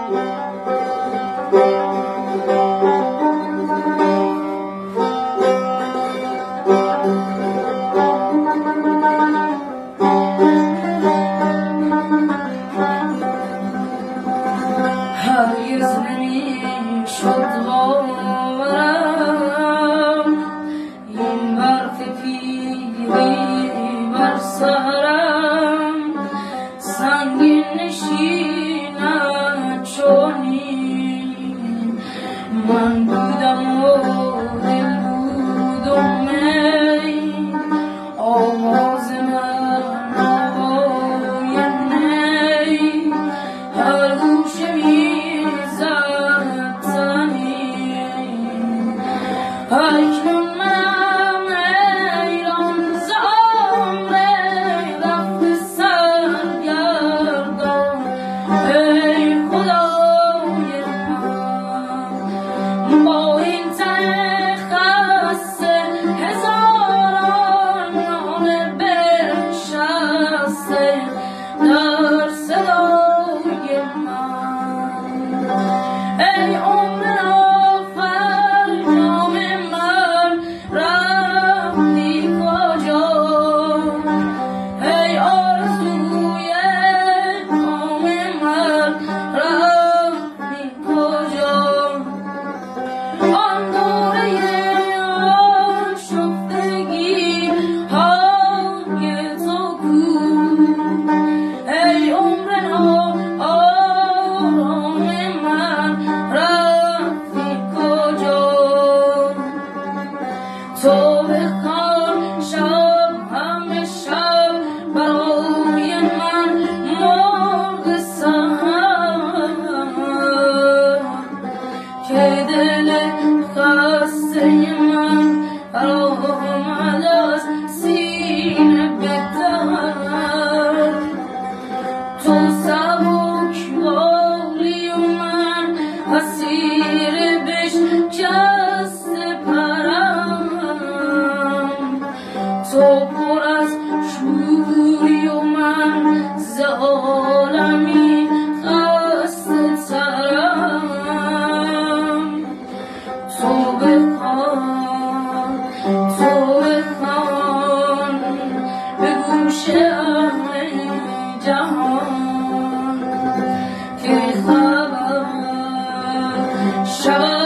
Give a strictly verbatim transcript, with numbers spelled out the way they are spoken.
هرگز نمیشد باورم این برف پیری بر سرم سنگین نشیند چنین من بودم و دل بود و می آواز من آوای نی هر گوشه میزد زمین اکنون منم ایران زامر رفته سرگردان ای خدای من با این تن خسته هزاران نامه بنشسته در صدای من ای عمر فرجام من رفتی کجا ای آرزوی کام من رفتی کجا آن دوره آشفتگی های تو کو ای عمر آرام من رفتی کجا تو بخوان شب همه شب برای من مرغ سحر که دل خسته من برآمد از سینه بدر تو سبکباری و من اسیر بشکسته پرم تو پر از شوری و من ز عالمی خسته ترم تو بخوان تو بخوان به گوش اهل جهان که خبر شود